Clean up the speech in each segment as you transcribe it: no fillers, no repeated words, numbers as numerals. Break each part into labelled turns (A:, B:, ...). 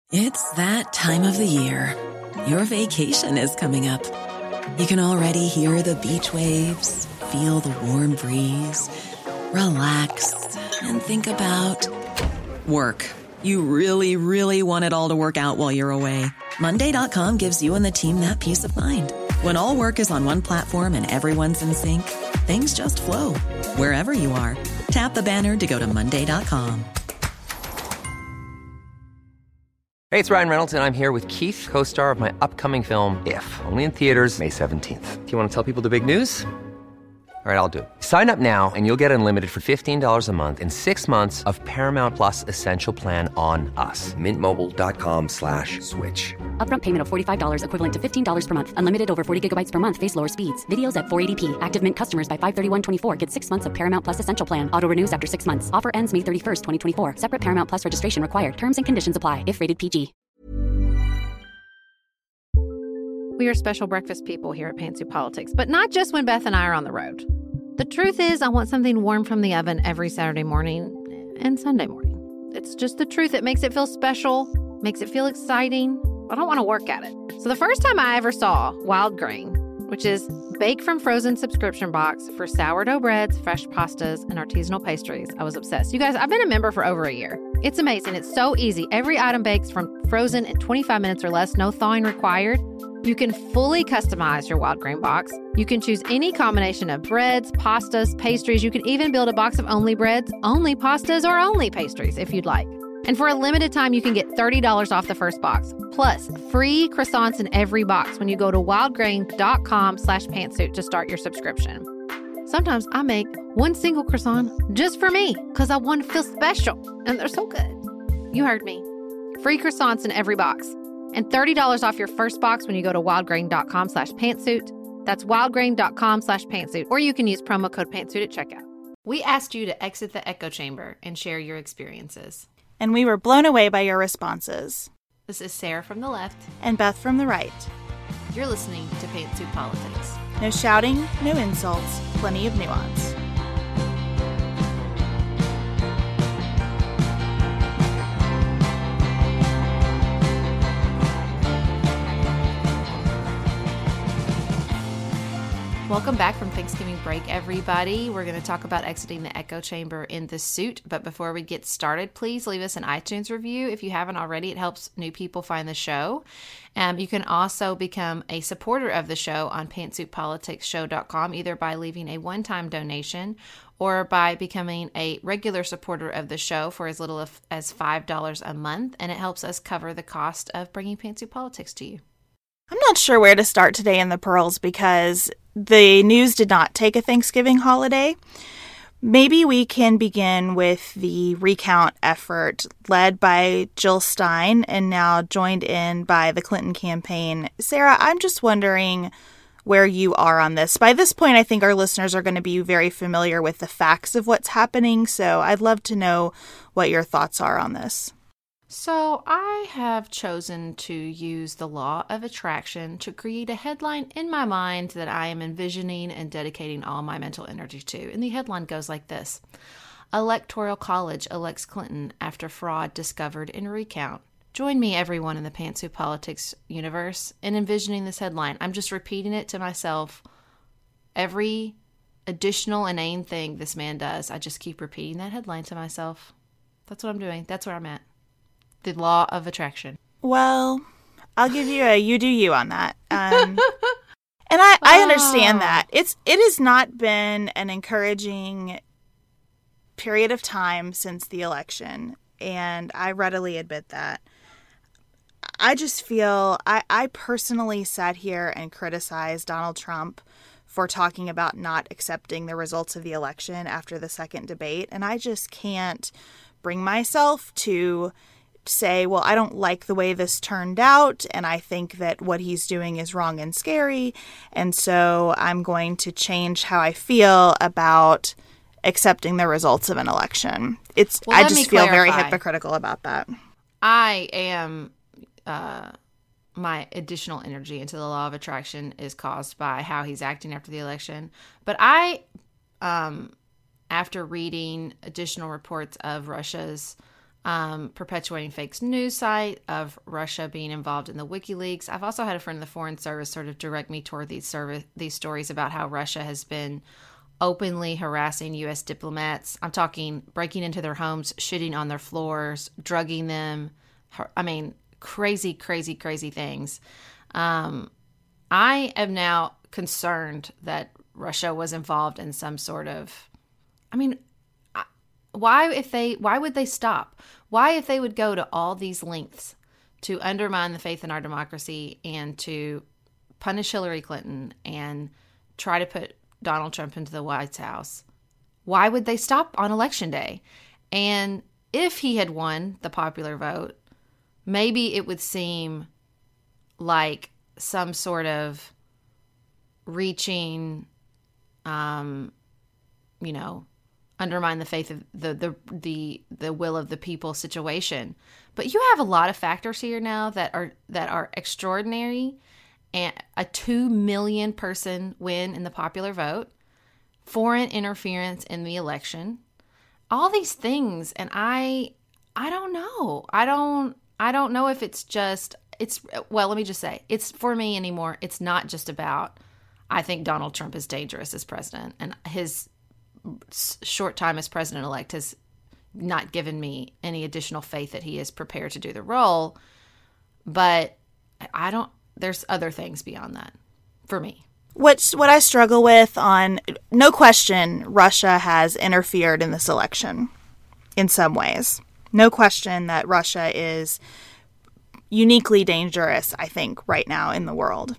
A: It's that time of the year. Your vacation is coming up. You can already hear the beach waves, feel the warm breeze, relax, and think about work. You really, really want it all to work out while you're away. Monday.com gives you and the team that peace of mind. When all work is on one platform and everyone's in sync, things just flow. Wherever you are, tap the banner to go to Monday.com.
B: Hey, it's Ryan Reynolds, and I'm here with Keith, co-star of my upcoming film, If, only in theaters May 17th. Do you want to tell people the big news? All right, I'll do it. Sign up now and you'll get unlimited for $15 a month and 6 months of Paramount Plus Essential Plan on us. MintMobile.com/switch.
C: Upfront payment of $45 equivalent to $15 per month. Unlimited over 40 gigabytes per month. Face lower speeds. Videos at 480p. Active Mint customers by 531.24 get 6 months of Paramount Plus Essential Plan. Auto renews after 6 months. Offer ends May 31st, 2024. Separate Paramount Plus registration required. Terms and conditions apply if rated PG.
D: We are special breakfast people here at Pantsuit Politics, but not just when Beth and I are on the road. The truth is, I want something warm from the oven every Saturday morning and Sunday morning. It's just the truth. It makes it feel special, makes it feel exciting. I don't want to work at it. So the first time I ever saw Wild Grain, which is bake from frozen subscription box for sourdough breads, fresh pastas, and artisanal pastries, I was obsessed. You guys, I've been a member for over a year. It's amazing. It's so easy. Every item bakes from frozen in 25 minutes or less, no thawing required. You can fully customize your Wild Grain box. You can choose any combination of breads, pastas, pastries. You can even build a box of only breads, only pastas, or only pastries if you'd like. And for a limited time, you can get $30 off the first box, plus free croissants in every box when you go to wildgrain.com/pantsuit to start your subscription. Sometimes I make one single croissant just for me because I want to feel special, and they're so good. You heard me. Free croissants in every box. And $30 off your first box when you go to wildgrain.com/pantsuit. That's wildgrain.com/pantsuit. Or you can use promo code pantsuit at checkout. We asked you to exit the echo chamber and share your experiences.
E: And we were blown away by your responses.
D: This is Sarah from the left.
E: And Beth from the right.
D: You're listening to Pantsuit Politics.
E: No shouting, no insults, plenty of nuance.
D: Welcome back from Thanksgiving break, everybody. We're going to talk about exiting the echo chamber in the suit. But before we get started, please leave us an iTunes review. If you haven't already, it helps new people find the show. You can also become a supporter of the show on pantsuitpoliticsshow.com, either by leaving a one-time donation or by becoming a regular supporter of the show for as little as $5 a month. And it helps us cover the cost of bringing Pantsuit Politics to you.
E: I'm not sure where to start today in the pearls because the news did not take a Thanksgiving holiday. Maybe we can begin with the recount effort led by Jill Stein and now joined in by the Clinton campaign. Sarah, I'm just wondering where you are on this. By this point, I think our listeners are going to be very familiar with the facts of what's happening, so I'd love to know what your thoughts are on this.
D: So I have chosen to use the law of attraction to create a headline in my mind that I am envisioning and dedicating all my mental energy to. And the headline goes like this: Electoral College elects Clinton after fraud discovered in recount. Join me, everyone, in the Pantsuit Politics universe in envisioning this headline. I'm just repeating it to myself. Every additional inane thing this man does, I just keep repeating that headline to myself. That's what I'm doing. That's where I'm at. The law of attraction.
E: Well, I'll give you a you do you on that. And I understand that. It has not been an encouraging period of time since the election, and I readily admit that. I just feel I personally sat here and criticized Donald Trump for talking about not accepting the results of the election after the second debate, and I just can't bring myself to say, well, I don't like the way this turned out, and I think that what he's doing is wrong and scary, and so I'm going to change how I feel about accepting the results of an election. I just feel very hypocritical about that.
D: I am my additional energy into the law of attraction is caused by how he's acting after the election. But after reading additional reports of Russia's perpetuating fake news site of Russia being involved in the WikiLeaks. I've also had a friend in the Foreign Service sort of direct me toward these stories about how Russia has been openly harassing U.S. diplomats. I'm talking breaking into their homes, shitting on their floors, drugging them. I mean, crazy, crazy, crazy things. I am now concerned that Russia was involved in some sort of, I mean, why would they stop? Why, if they would go to all these lengths to undermine the faith in our democracy and to punish Hillary Clinton and try to put Donald Trump into the White House, why would they stop on Election Day? And if he had won the popular vote, maybe it would seem like some sort of reaching, undermine the faith of the will of the people situation. But you have a lot of factors here now that are extraordinary, and a 2 million person win in the popular vote, foreign interference in the election, all these things, and I don't know. I don't know if let me just say, it's for me anymore. It's not just about, I think Donald Trump is dangerous as president, and his short time as president-elect has not given me any additional faith that he is prepared to do the role. But there's other things beyond that for me.
E: What I struggle with no question, Russia has interfered in this election in some ways. No question that Russia is uniquely dangerous, I think, right now in the world.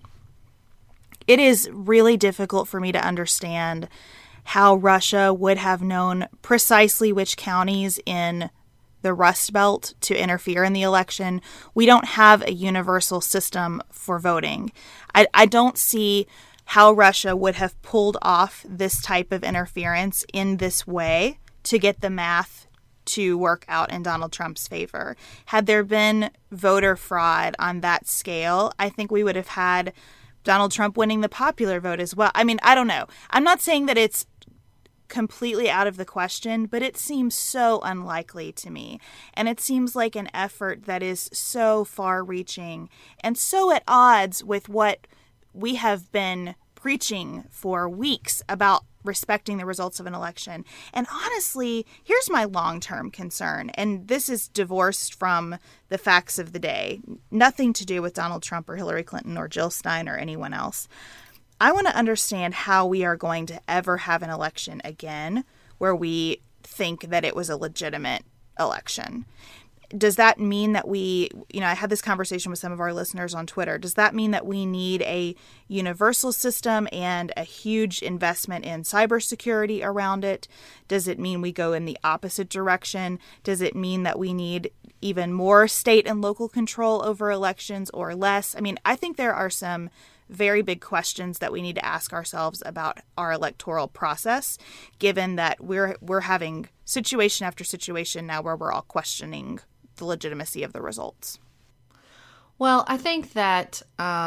E: It is really difficult for me to understand how Russia would have known precisely which counties in the Rust Belt to interfere in the election. We don't have a universal system for voting. I don't see how Russia would have pulled off this type of interference in this way to get the math to work out in Donald Trump's favor. Had there been voter fraud on that scale, I think we would have had Donald Trump winning the popular vote as well. I mean, I don't know. I'm not saying that it's completely out of the question, but it seems so unlikely to me. And it seems like an effort that is so far-reaching and so at odds with what we have been preaching for weeks about respecting the results of an election. And honestly, here's my long-term concern, and this is divorced from the facts of the day, nothing to do with Donald Trump or Hillary Clinton or Jill Stein or anyone else. I want to understand how we are going to ever have an election again where we think that it was a legitimate election. Does that mean that I had this conversation with some of our listeners on Twitter. Does that mean that we need a universal system and a huge investment in cybersecurity around it? Does it mean we go in the opposite direction? Does it mean that we need even more state and local control over elections or less? I mean, I think there are some very big questions that we need to ask ourselves about our electoral process, given that we're having situation after situation now where we're all questioning the legitimacy of the results.
D: Well, I think that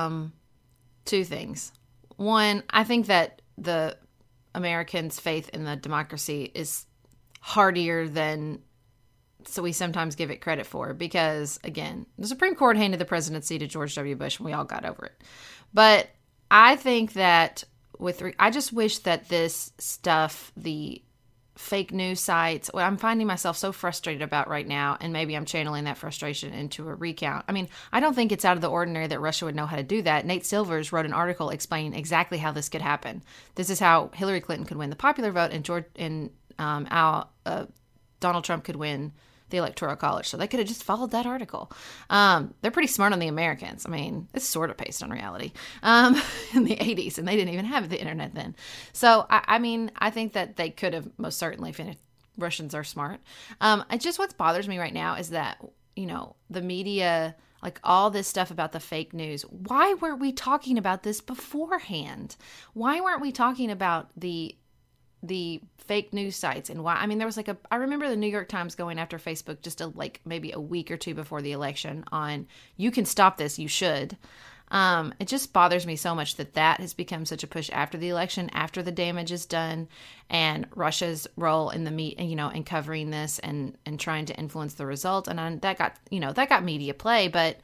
D: two things. One, I think that the Americans' faith in the democracy is hardier than we sometimes give it credit for, because, again, the Supreme Court handed the presidency to George W. Bush and we all got over it. But I think that I just wish that this stuff, the fake news sites, what I'm finding myself so frustrated about right now, and maybe I'm channeling that frustration into a recount. I mean, I don't think it's out of the ordinary that Russia would know how to do that. Nate Silvers wrote an article explaining exactly how this could happen. This is how Hillary Clinton could win the popular vote and Donald Trump could win the Electoral College. So they could have just followed that article. They're pretty smart on the Americans. I mean, it's sort of based on reality in the 80s, and they didn't even have the internet then. So, I think that they could have most certainly finished. Russians are smart. Just what bothers me right now is that, the media, like all this stuff about the fake news, why weren't we talking about this beforehand? Why weren't we talking about the fake news sites and why? I mean, there was I remember the New York Times going after Facebook just maybe a week or two before the election on, you can stop this, you should. It just bothers me so much that has become such a push after the election, after the damage is done, and Russia's role in in covering this and trying to influence the result. And that got media play. But,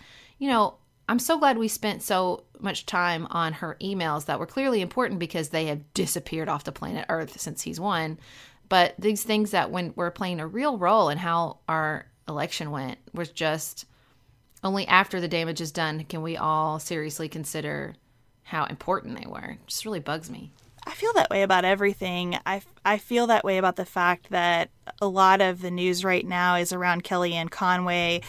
D: I'm so glad we spent so much time on her emails that were clearly important because they have disappeared off the planet Earth since he's won. But these things that were playing a real role in how our election went was just only after the damage is done can we all seriously consider how important they were. It just really bugs me.
E: I feel that way about everything. I feel that way about the fact that a lot of the news right now is around Kellyanne Conway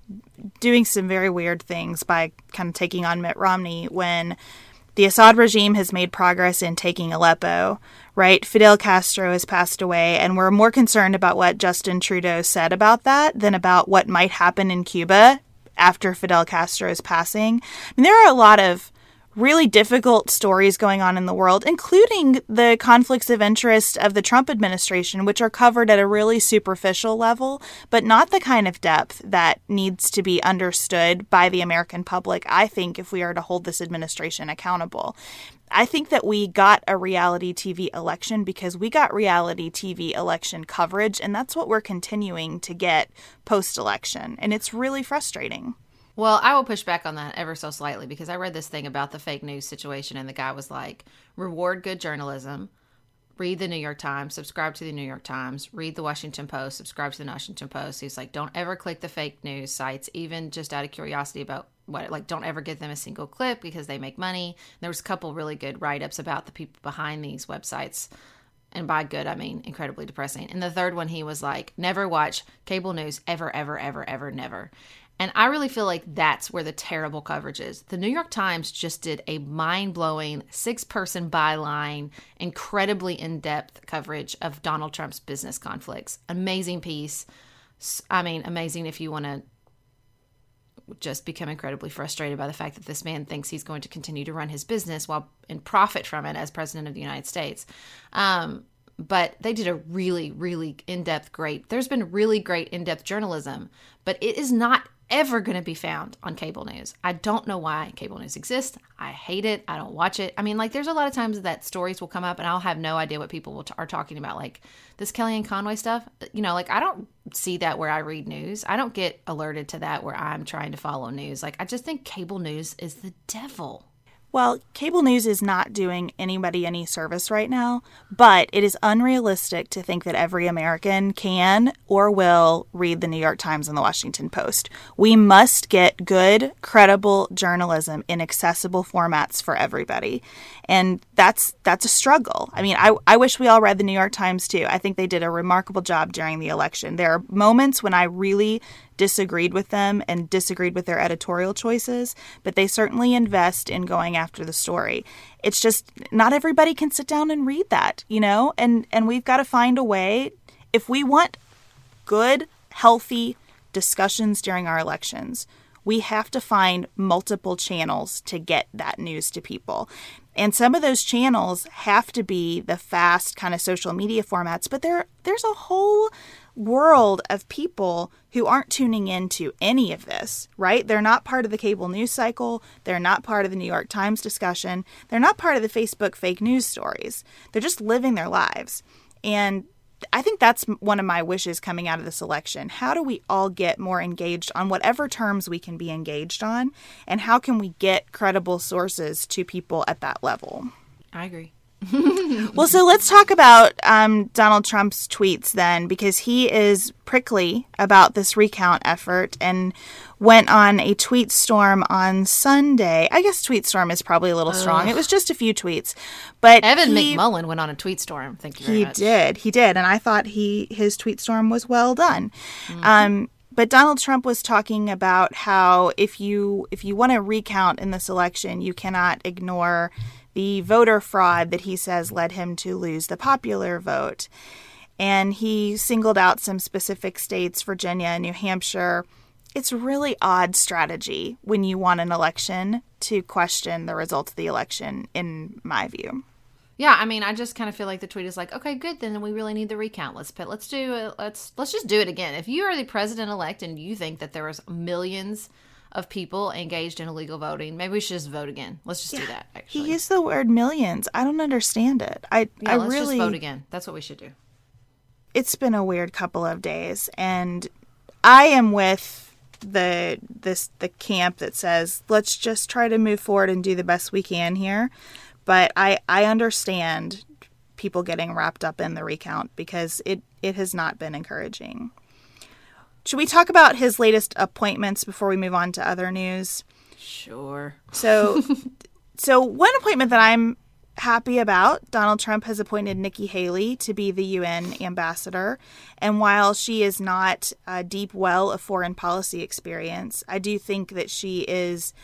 E: doing some very weird things by kind of taking on Mitt Romney when the Assad regime has made progress in taking Aleppo, right? Fidel Castro has passed away, and we're more concerned about what Justin Trudeau said about that than about what might happen in Cuba after Fidel Castro's passing. I mean, there are a lot of really difficult stories going on in the world, including the conflicts of interest of the Trump administration, which are covered at a really superficial level, but not the kind of depth that needs to be understood by the American public, I think, if we are to hold this administration accountable. I think that we got a reality TV election because we got reality TV election coverage, and that's what we're continuing to get post-election, and it's really frustrating.
D: Well, I will push back on that ever so slightly because I read this thing about the fake news situation and the guy was like, reward good journalism, read the New York Times, subscribe to the New York Times, read the Washington Post, subscribe to the Washington Post. He's like, don't ever click the fake news sites, even just out of curiosity about don't ever give them a single click because they make money. There was a couple really good write-ups about the people behind these websites. And by good, I mean incredibly depressing. And the third one, he was like, never watch cable news ever, ever, ever, ever, never. And I really feel like that's where the terrible coverage is. The New York Times just did a mind-blowing 6-person byline, incredibly in-depth coverage of Donald Trump's business conflicts. Amazing piece. I mean, amazing if you want to just become incredibly frustrated by the fact that this man thinks he's going to continue to run his business and profit from it as president of the United States. But they did a really, really in-depth there's been really great in-depth journalism, but it is not ever going to be found on cable news. I don't know why cable news exists. I hate it. I don't watch it. I mean, there's a lot of times that stories will come up and I'll have no idea what people are talking about. Like this Kellyanne Conway stuff, I don't see that where I read news. I don't get alerted to that where I'm trying to follow news. I just think cable news is the devil.
E: Well, cable news is not doing anybody any service right now, but it is unrealistic to think that every American can or will read the New York Times and the Washington Post. We must get good, credible journalism in accessible formats for everybody. And that's a struggle. I mean, I wish we all read the New York Times too. I think they did a remarkable job during the election. There are moments when I really disagreed with them and disagreed with their editorial choices, but they certainly invest in going after the story. It's just not everybody can sit down and read that, and we've got to find a way. If we want good, healthy discussions during our elections, we have to find multiple channels to get that news to people. And some of those channels have to be the fast kind of social media formats, but there's a whole world of people who aren't tuning into any of this, right? They're not part of the cable news cycle. They're not part of the New York Times discussion. They're not part of the Facebook fake news stories. They're just living their lives. And I think that's one of my wishes coming out of this election. How do we all get more engaged on whatever terms we can be engaged on? And how can we get credible sources to people at that level?
D: I agree.
E: Well, so let's talk about Donald Trump's tweets then, because he is prickly about this recount effort and went on a tweet storm on Sunday. I guess tweet storm is probably a little strong. It was just a few tweets. But
D: Evan McMullin went on a tweet storm. Thank you very much.
E: He did. And I thought his tweet storm was well done. Mm-hmm. But Donald Trump was talking about how if you want to recount in this election, you cannot ignore the voter fraud that he says led him to lose the popular vote. And he singled out some specific states, Virginia and New Hampshire. It's a really odd strategy when you want an election to question the results of the election, in my view.
D: Yeah, I mean, I just kind of feel like the tweet is like, okay, good, then we really need the recount. Let's just do it again. If you are the president-elect and you think that there was millions of people engaged in illegal voting. Maybe we should just vote again. Let's just do that, actually.
E: He used the word millions. I don't understand it.
D: Let's just vote again. That's what we should do.
E: It's been a weird couple of days, and I am with the camp that says, let's just try to move forward and do the best we can here. But I understand people getting wrapped up in the recount because it has not been encouraging. Should we talk about his latest appointments before we move on to other news?
D: Sure.
E: So one appointment that I'm happy about, Donald Trump has appointed Nikki Haley to be the UN ambassador. And while she is not a deep well of foreign policy experience, I do think that she is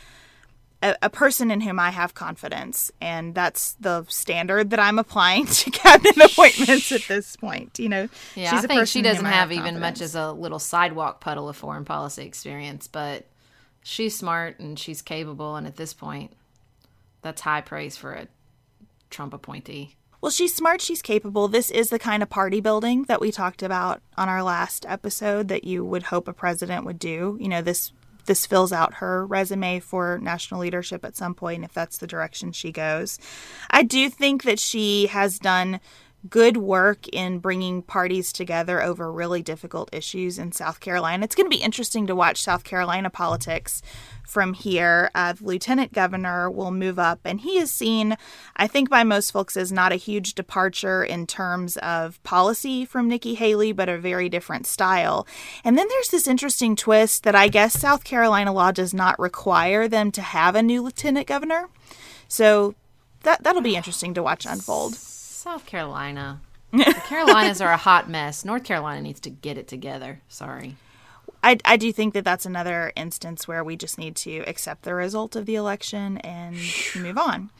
E: a person in whom I have confidence. And that's the standard that I'm applying to cabinet appointments at this point. You know,
D: yeah, I think she doesn't have even much as a little sidewalk puddle of foreign policy experience, but she's smart and she's capable. And at this point, that's high praise for a Trump appointee.
E: Well, she's smart, she's capable. This is the kind of party building that we talked about on our last episode that you would hope a president would do. You know, this fills out her resume for national leadership at some point if that's the direction she goes. I do think that she has done good work in bringing parties together over really difficult issues in South Carolina. It's going to be interesting to watch South Carolina politics from here. The lieutenant governor will move up, and he is seen, I think by most folks, as not a huge departure in terms of policy from Nikki Haley, but a very different style. And then there's this interesting twist that I guess South Carolina law does not require them to have a new lieutenant governor. So that'll be interesting to watch unfold.
D: South Carolina. The Carolinas are a hot mess. North Carolina needs to get it together. Sorry.
E: I do think that that's another instance where we just need to accept the result of the election and move on.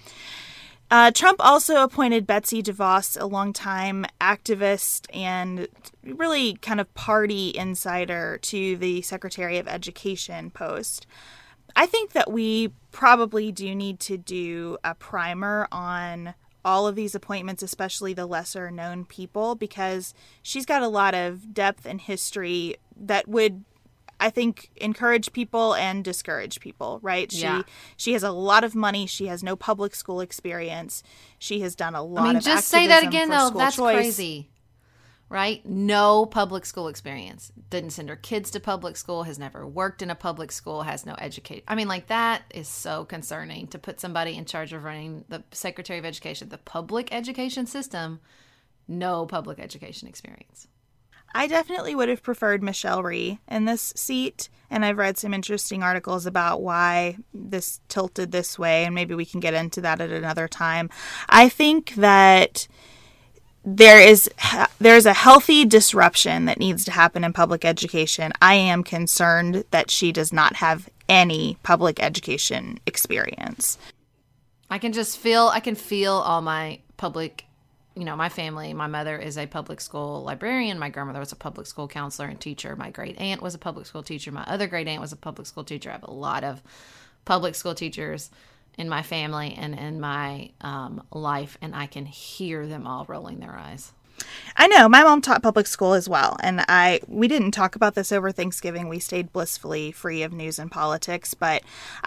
E: Trump also appointed Betsy DeVos, a longtime activist and really kind of party insider, to the Secretary of Education post. I think that we probably do need to do a primer on all of these appointments, especially the lesser known people, because she's got a lot of depth and history that would, I think, encourage people and discourage people, right?
D: Yeah.
E: She has a lot of money. She has no public school experience. She has done a lot of
D: just say that again, though.
E: School
D: That's
E: choice.
D: crazy, right? No public school experience. Didn't send her kids to public school, has never worked in a public school, has no education. I mean, like, that is so concerning to put somebody in charge of running the Secretary of Education, the public education system, no public education experience.
E: I definitely would have preferred Michelle Rhee in this seat, and I've read some interesting articles about why this tilted this way, and maybe we can get into that at another time. I think that there's a healthy disruption that needs to happen in public education. I am concerned that she does not have any public education experience.
D: I can feel all my public, my family. My mother is a public school librarian. My grandmother was a public school counselor and teacher. My great aunt was a public school teacher. My other great aunt was a public school teacher. I have a lot of public school teachers in my family and in my life, and I can hear them all rolling their eyes.
E: I know. My mom taught public school as well, and we didn't talk about this over Thanksgiving. We stayed blissfully free of news and politics, but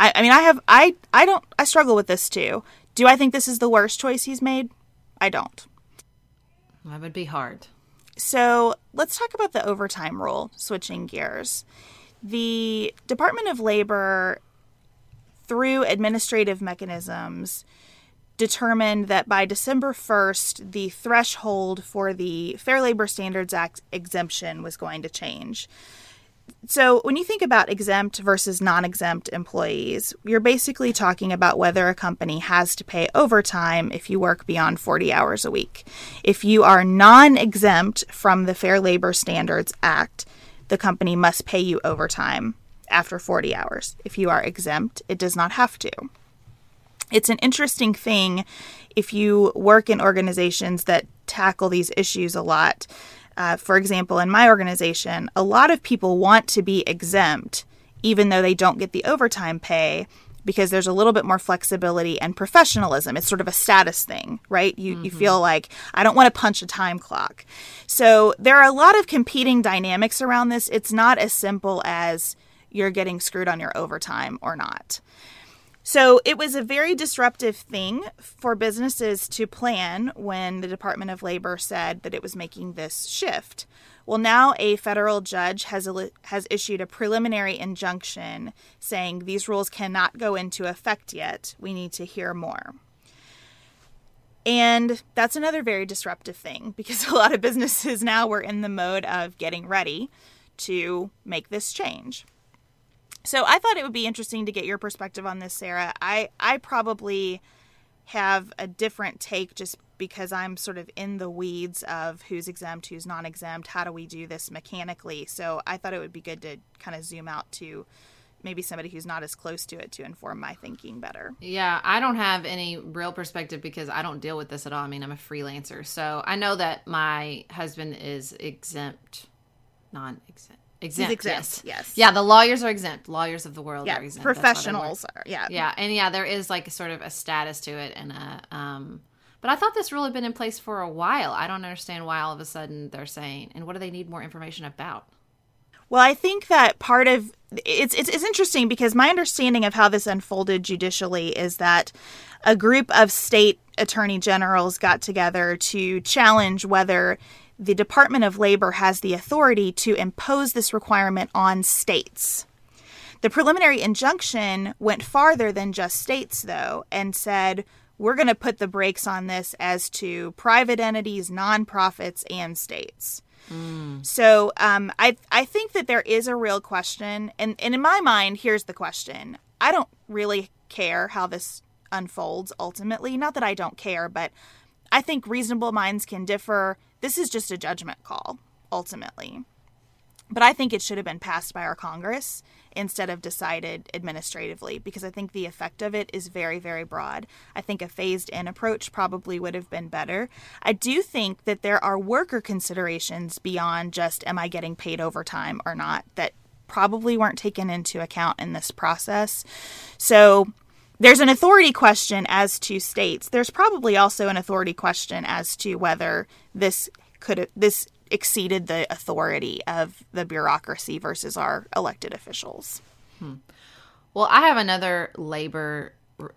E: I struggle with this too. Do I think this is the worst choice he's made? I don't.
D: That would be hard.
E: So let's talk about the overtime rule, switching gears. The Department of Labor, through administrative mechanisms, determined that by December 1st, the threshold for the Fair Labor Standards Act exemption was going to change. So when you think about exempt versus non-exempt employees, you're basically talking about whether a company has to pay overtime if you work beyond 40 hours a week. If you are non-exempt from the Fair Labor Standards Act, the company must pay you overtime after 40 hours. If you are exempt, it does not have to. It's an interesting thing if you work in organizations that tackle these issues a lot. For example, in my organization, a lot of people want to be exempt, even though they don't get the overtime pay, because there's a little bit more flexibility and professionalism. It's sort of a status thing, right? You feel like, I don't want to punch a time clock. So there are a lot of competing dynamics around this. It's not as simple as you're getting screwed on your overtime or not. So it was a very disruptive thing for businesses to plan when the Department of Labor said that it was making this shift. Well, now a federal judge has issued a preliminary injunction saying these rules cannot go into effect yet. We need to hear more. And that's another very disruptive thing because a lot of businesses now were in the mode of getting ready to make this change. So I thought it would be interesting to get your perspective on this, Sarah. I probably have a different take just because I'm sort of in the weeds of who's exempt, who's non-exempt, how do we do this mechanically. So I thought it would be good to kind of zoom out to maybe somebody who's not as close to it to inform my thinking better.
D: Yeah, I don't have any real perspective because I don't deal with this at all. I mean, I'm a freelancer. So I know that my husband is exempt, non-exempt. Exempt,
E: yes.
D: Yeah, the lawyers are exempt. Lawyers of the world are exempt.
E: Professionals are, yeah.
D: Yeah, and there is like sort of a status to it. And but I thought this rule had been in place for a while. I don't understand why all of a sudden they're saying, and what do they need more information about?
E: Well, I think that part of it's interesting because my understanding of how this unfolded judicially is that a group of state attorney generals got together to challenge whether the Department of Labor has the authority to impose this requirement on states. The preliminary injunction went farther than just states, though, and said, we're going to put the brakes on this as to private entities, nonprofits, and states. So I think that there is a real question. And in my mind, here's the question. I don't really care how this unfolds ultimately. Not that I don't care, but I think reasonable minds can differ. This is just a judgment call, ultimately. But I think it should have been passed by our Congress instead of decided administratively, because I think the effect of it is very, very broad. I think a phased-in approach probably would have been better. I do think that there are worker considerations beyond just am I getting paid overtime or not that probably weren't taken into account in this process. So there's an authority question as to states. There's probably also an authority question as to whether this exceeded the authority of the bureaucracy versus our elected officials.
D: Well, I have another labor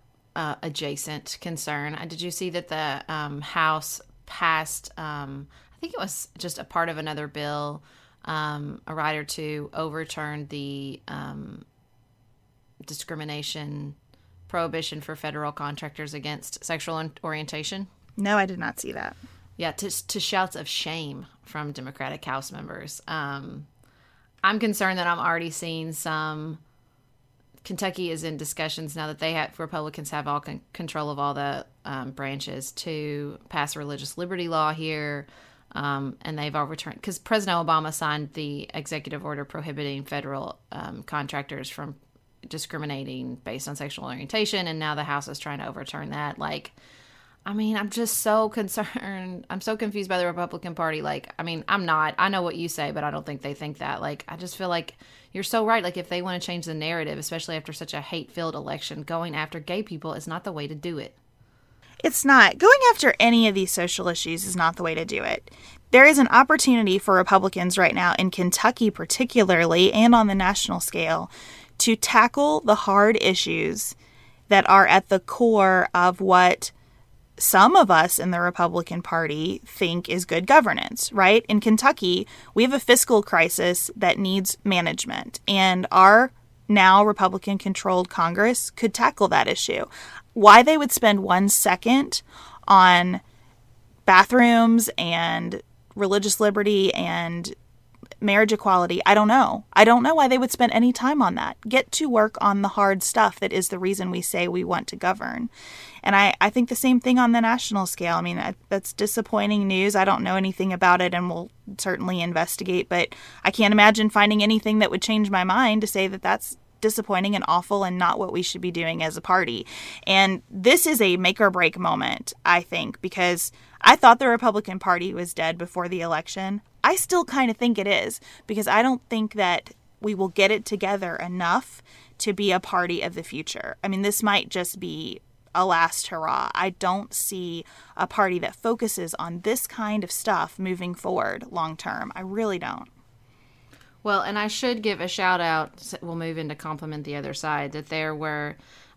D: adjacent concern. Did you see that the House passed, I think it was just a part of another bill, a rider to overturn the discrimination prohibition for federal contractors against sexual orientation?
E: No, I did not see that.
D: Yeah, to shouts of shame from Democratic House members. I'm concerned that I'm already seeing some. Kentucky is in discussions now that Republicans have all control of all the branches to pass a religious liberty law here, and they've overturned because President Obama signed the executive order prohibiting federal contractors from discriminating based on sexual orientation, and now the House is trying to overturn that. I'm just so concerned. I'm so confused by the Republican Party. I'm not. I know what you say, but I don't think they think that. I just feel like you're so right. If they want to change the narrative, especially after such a hate-filled election, going after gay people is not the way to do it.
E: It's not. Going after any of these social issues is not the way to do it. There is an opportunity for Republicans right now, in Kentucky particularly, and on the national scale, to tackle the hard issues that are at the core of what some of us in the Republican Party think is good governance, right? In Kentucky, we have a fiscal crisis that needs management, and our now Republican-controlled Congress could tackle that issue. Why they would spend 1 second on bathrooms and religious liberty and marriage equality, I don't know. I don't know why they would spend any time on that. Get to work on the hard stuff that is the reason we say we want to govern. And I think the same thing on the national scale. That's disappointing news. I don't know anything about it, and we'll certainly investigate, but I can't imagine finding anything that would change my mind to say that that's disappointing and awful and not what we should be doing as a party. And this is a make or break moment, I think, because I thought the Republican Party was dead before the election. I still kind of think it is, because I don't think that we will get it together enough to be a party of the future. This might just be a last hurrah. I don't see a party that focuses on this kind of stuff moving forward long term. I really don't.
D: Well, and I should give a shout out, we'll move into compliment the other side, that there were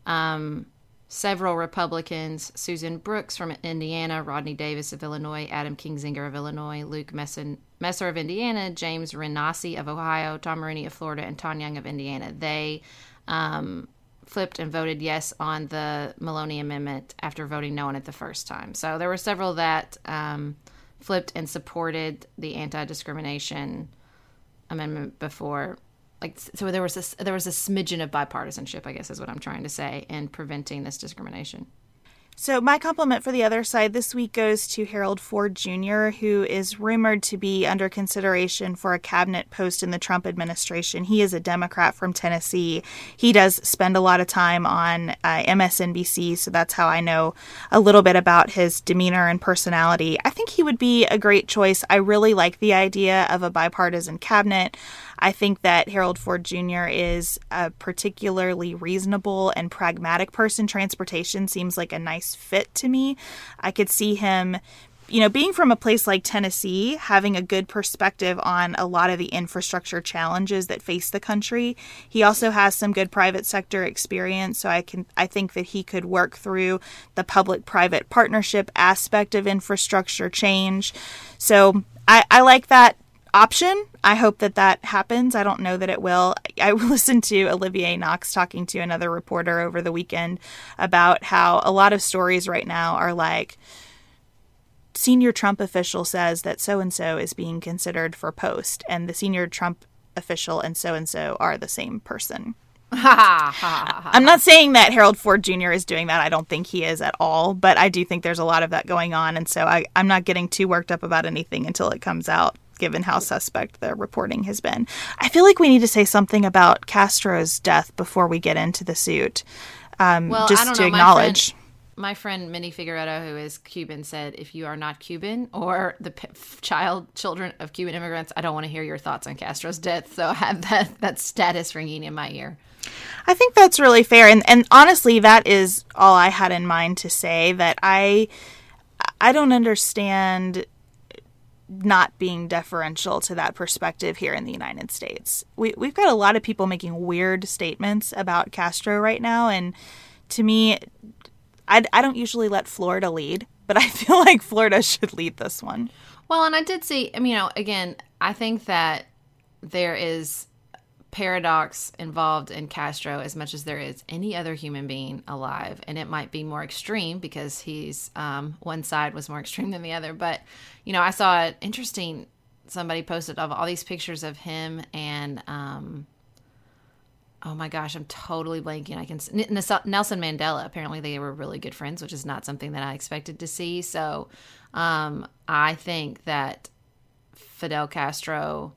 D: several Republicans, Susan Brooks from Indiana, Rodney Davis of Illinois, Adam Kinzinger of Illinois, Luke Messer of Indiana, James Renassi of Ohio, Tom Rooney of Florida, and Ton Young of Indiana. They flipped and voted yes on the Maloney Amendment after voting no on it the first time. So there were several that flipped and supported the anti-discrimination amendment before. So there was a smidgen of bipartisanship, I guess is what I'm trying to say, in preventing this discrimination.
E: So my compliment for the other side this week goes to Harold Ford Jr., who is rumored to be under consideration for a cabinet post in the Trump administration. He is a Democrat from Tennessee. He does spend a lot of time on MSNBC, so that's how I know a little bit about his demeanor and personality. I think he would be a great choice. I really like the idea of a bipartisan cabinet. I think that Harold Ford Jr. is a particularly reasonable and pragmatic person. Transportation seems like a nice fit to me. I could see him, being from a place like Tennessee, having a good perspective on a lot of the infrastructure challenges that face the country. He also has some good private sector experience, so I think that he could work through the public-private partnership aspect of infrastructure change. So I like that option. I hope that happens. I don't know that it will. I listened to Olivier Knox talking to another reporter over the weekend about how a lot of stories right now are like, senior Trump official says that so-and-so is being considered for post, and the senior Trump official and so-and-so are the same person. I'm not saying that Harold Ford Jr. is doing that. I don't think he is at all, but I do think there's a lot of that going on, and so I'm not getting too worked up about anything until it comes out, given how suspect the reporting has been. I feel like we need to say something about Castro's death before we get into the suit. Just to acknowledge.
D: My friend Minnie Figueredo, who is Cuban, said, if you are not Cuban or the children of Cuban immigrants, I don't want to hear your thoughts on Castro's death. So I have that status ringing in my ear.
E: I think that's really fair. And honestly, that is all I had in mind to say, that I don't understand not being deferential to that perspective here in the United States. We've got a lot of people making weird statements about Castro right now, and to me, I don't usually let Florida lead, but I feel like Florida should lead this one.
D: Well, and I did see, again, I think that there is paradox involved in Castro as much as there is any other human being alive, and it might be more extreme because he's one side was more extreme than the other. But I saw it interesting, somebody posted of all these pictures of him and oh my gosh, I'm totally blanking. Nelson Mandela. Apparently they were really good friends, which is not something that I expected to see. So I think that Fidel Castro,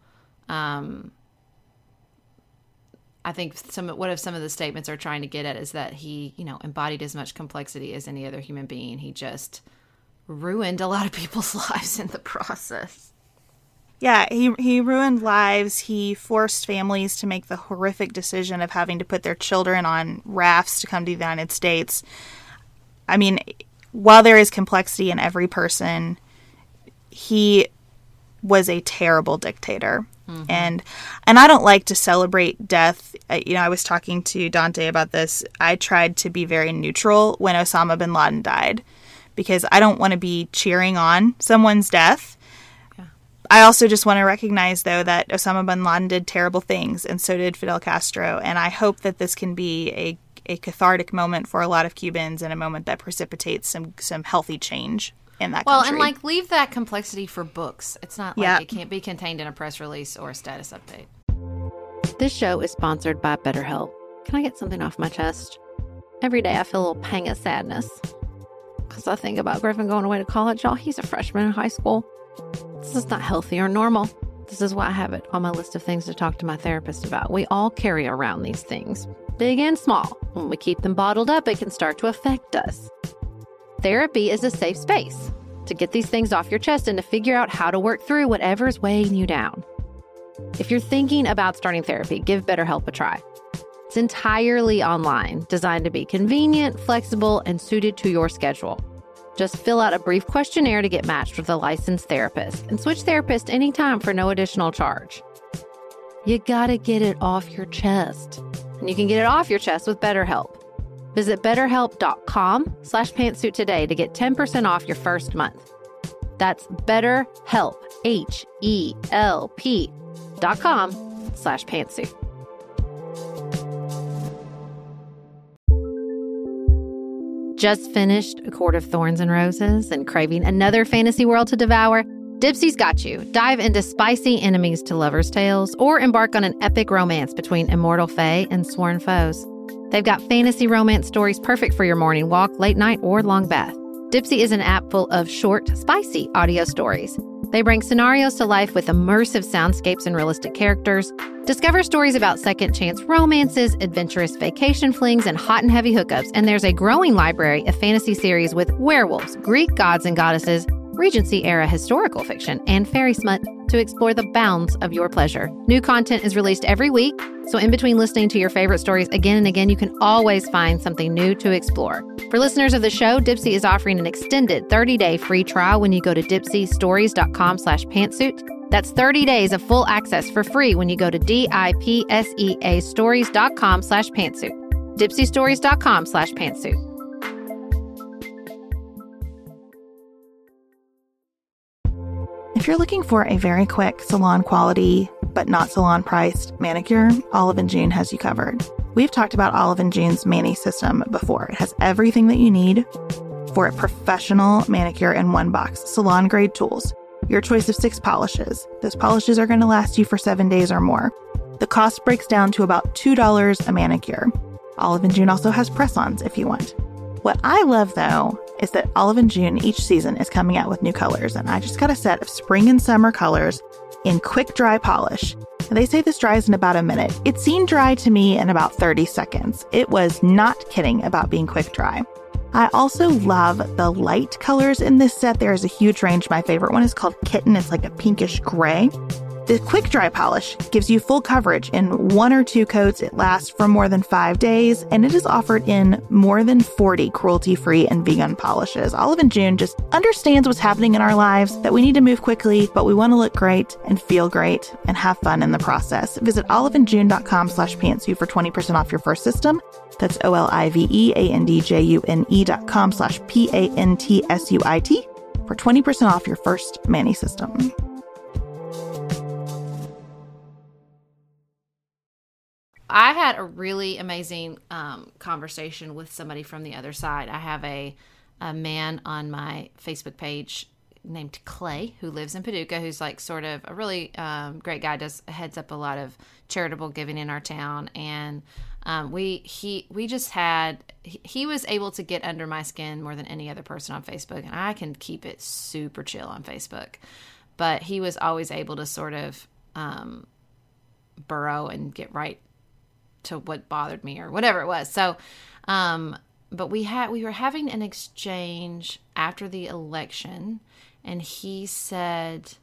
D: I think some of the statements are trying to get at is that he, embodied as much complexity as any other human being. He just ruined a lot of people's lives in the process.
E: Yeah, he ruined lives. He forced families to make the horrific decision of having to put their children on rafts to come to the United States. I mean, while there is complexity in every person, he was a terrible dictator. Mm-hmm. And I don't like to celebrate death. I was talking to Dante about this. I tried to be very neutral when Osama bin Laden died because I don't want to be cheering on someone's death. Yeah. I also just want to recognize, though, that Osama bin Laden did terrible things, and so did Fidel Castro. And I hope that this can be a cathartic moment for a lot of Cubans and a moment that precipitates some healthy change in that country.
D: Well, and leave that complexity for books. It's not like it can't be contained in a press release or a status update.
C: This show is sponsored by BetterHelp. Can I get something off my chest? Every day I feel a little pang of sadness because I think about Griffin going away to college. Y'all, he's a freshman in high school. This is not healthy or normal. This is why I have it on my list of things to talk to my therapist about. We all carry around these things, big and small. When we keep them bottled up, it can start to affect us. Therapy is a safe space to get these things off your chest and to figure out how to work through whatever's weighing you down. If you're thinking about starting therapy, give BetterHelp a try. It's entirely online, designed to be convenient, flexible, and suited to your schedule. Just fill out a brief questionnaire to get matched with a licensed therapist and switch therapists anytime for no additional charge.
D: You gotta get it off your chest. And you can get it off your chest with BetterHelp. Visit BetterHelp.com/pantsuit today to get 10% off your first month. That's BetterHelp, HELP.com/pantsuit. Just finished A Court of Thorns and Roses and craving another fantasy world to devour? Dipsy's got you. Dive into spicy enemies to lovers' tales or embark on an epic romance between immortal fae and sworn foes. They've got fantasy romance stories perfect for your morning walk, late night, or long bath. Dipsy is an app full of short, spicy audio stories. They bring scenarios to life with immersive soundscapes and realistic characters. Discover stories about second chance romances, adventurous vacation flings, and hot and heavy hookups. And there's a growing library of fantasy series with werewolves, Greek gods and goddesses, Regency-era historical fiction, and fairy smut to explore the bounds of your pleasure. New content is released every week, so in between listening to your favorite stories again and again, you can always find something new to explore. For listeners of the show, Dipsy is offering an extended 30-day free trial when you go to dipsystories.com/pantsuit. That's 30 days of full access for free when you go to DIPSEA stories.com/pantsuit. dipsystories.com/pantsuit.
E: If you're looking for a very quick salon quality, but not salon priced manicure, Olive & June has you covered. We've talked about Olive & June's Mani system before. It has everything that you need for a professional manicure in one box. Salon grade tools, your choice of 6 polishes. Those polishes are going to last you for 7 days or more. The cost breaks down to about $2 a manicure. Olive & June also has press-ons if you want. What I love, though, is that Olive & June each season is coming out with new colors, and I just got a set of spring and summer colors in quick dry polish. And they say this dries in about a minute. It seemed dry to me in about 30 seconds. It was not kidding about being quick dry. I also love the light colors in this set. There is a huge range. My favorite one is called Kitten. It's like a pinkish gray. The quick dry polish gives you full coverage in 1 or 2 coats. It lasts for more than 5 days, and it is offered in more than 40 cruelty-free and vegan polishes. Olive & June just understands what's happening in our lives, that we need to move quickly, but we want to look great and feel great and have fun in the process. Visit oliveandjune.com/pantsuit for 20% off your first system. That's oliveandjune.com/pantsuit for 20% off your first Mani system.
D: I had a really amazing conversation with somebody from the other side. I have a man on my Facebook page named Clay who lives in Paducah, who's like sort of a really great guy, heads up a lot of charitable giving in our town. And he was able to get under my skin more than any other person on Facebook. And I can keep it super chill on Facebook. But he was always able to sort of burrow and get right to what bothered me or whatever it was. So, but we were having an exchange after the election, and he said,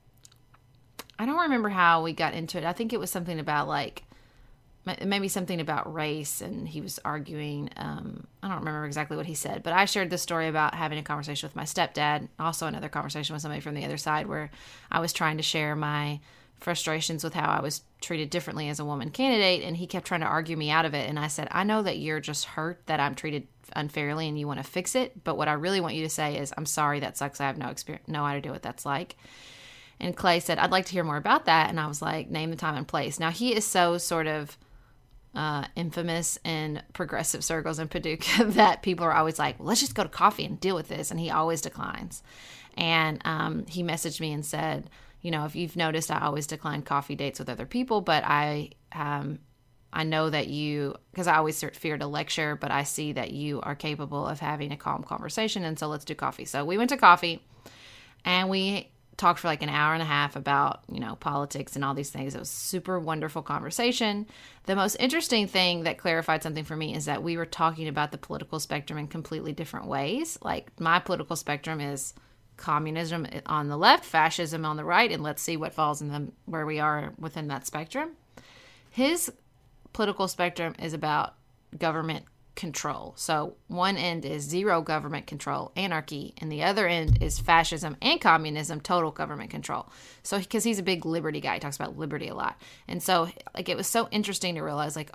D: I don't remember how we got into it. I think it was something about like, maybe something about race, and he was arguing. I don't remember exactly what he said, but I shared this story about having a conversation with my stepdad, also another conversation with somebody from the other side where I was trying to share my frustrations with how I was treated differently as a woman candidate, and he kept trying to argue me out of it. And I said, I know that you're just hurt that I'm treated unfairly and you want to fix it, but what I really want you to say is, I'm sorry, that sucks. I have no idea what that's like. And Clay said, I'd like to hear more about that. And I was like, name the time and place. Now, he is so sort of infamous in progressive circles in Paducah that people are always like, well, let's just go to coffee and deal with this. And he always declines. And he messaged me and said, you know, if you've noticed, I always decline coffee dates with other people, but I know that you, because I always feared a lecture, but I see that you are capable of having a calm conversation, and so let's do coffee. So we went to coffee, and we talked for like an hour and a half about, you know, politics and all these things. It was a super wonderful conversation. The most interesting thing that clarified something for me is that we were talking about the political spectrum in completely different ways. Like, my political spectrum is communism on the left, fascism on the right, and let's see what falls in where we are within that spectrum. His political spectrum is about government control. So one end is zero government control, anarchy, and the other end is fascism and communism, total government control. So because he's a big liberty guy, he talks about liberty a lot. And so like it was so interesting to realize like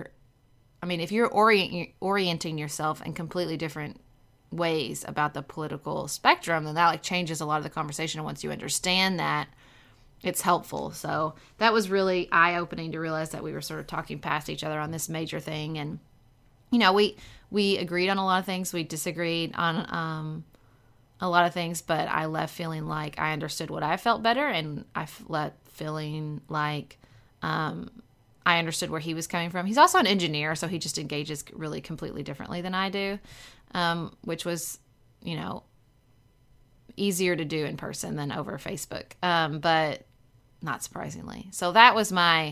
D: if you're orienting yourself in completely different ways about the political spectrum, then that like changes a lot of the conversation. And once you understand that, it's helpful. So that was really eye-opening to realize that we were sort of talking past each other on this major thing. And, you know, we agreed on a lot of things. We disagreed on a lot of things, but I left feeling like I understood what I felt better, and I left feeling like I understood where he was coming from. He's also an engineer, so he just engages really completely differently than I do, which was, you know, easier to do in person than over Facebook, but not surprisingly. So that was my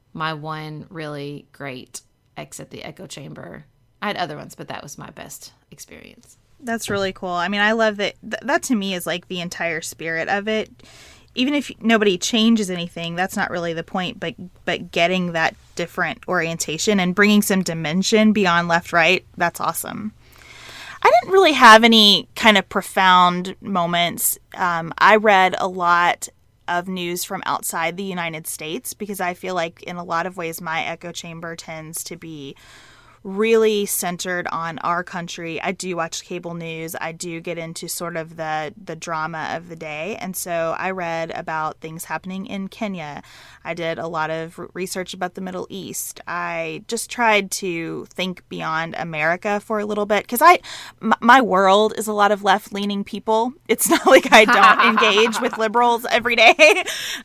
D: one really great exit the echo chamber. I had other ones, but that was my best experience.
E: That's really cool. I mean, I love that. That to me is like the entire spirit of it. Even if nobody changes anything, that's not really the point, but getting that different orientation and bringing some dimension beyond left, right, that's awesome. I didn't really have any kind of profound moments. I read a lot of news from outside the United States because I feel like in a lot of ways my echo chamber tends to be really centered on our country. I do watch cable news. I do get into sort of the drama of the day. And so I read about things happening in Kenya. I did a lot of research about the Middle East. I just tried to think beyond America for a little bit because my world is a lot of left-leaning people. It's not like I don't engage with liberals every day.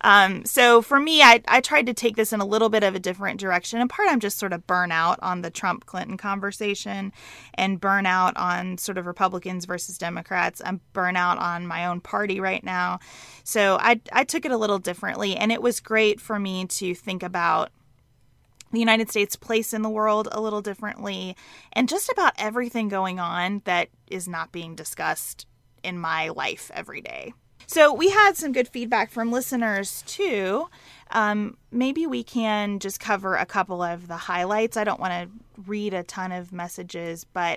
E: So for me, I tried to take this in a little bit of a different direction. In part, I'm just sort of burnt out on the Trump-Clinton conversation and burn out on sort of Republicans versus Democrats. I'm burnt out on my own party right now. So I took it a little differently, and it was great for me to think about the United States' place in the world a little differently and just about everything going on that is not being discussed in my life every day. So we had some good feedback from listeners too. Maybe we can just cover a couple of the highlights. I don't want to read a ton of messages, but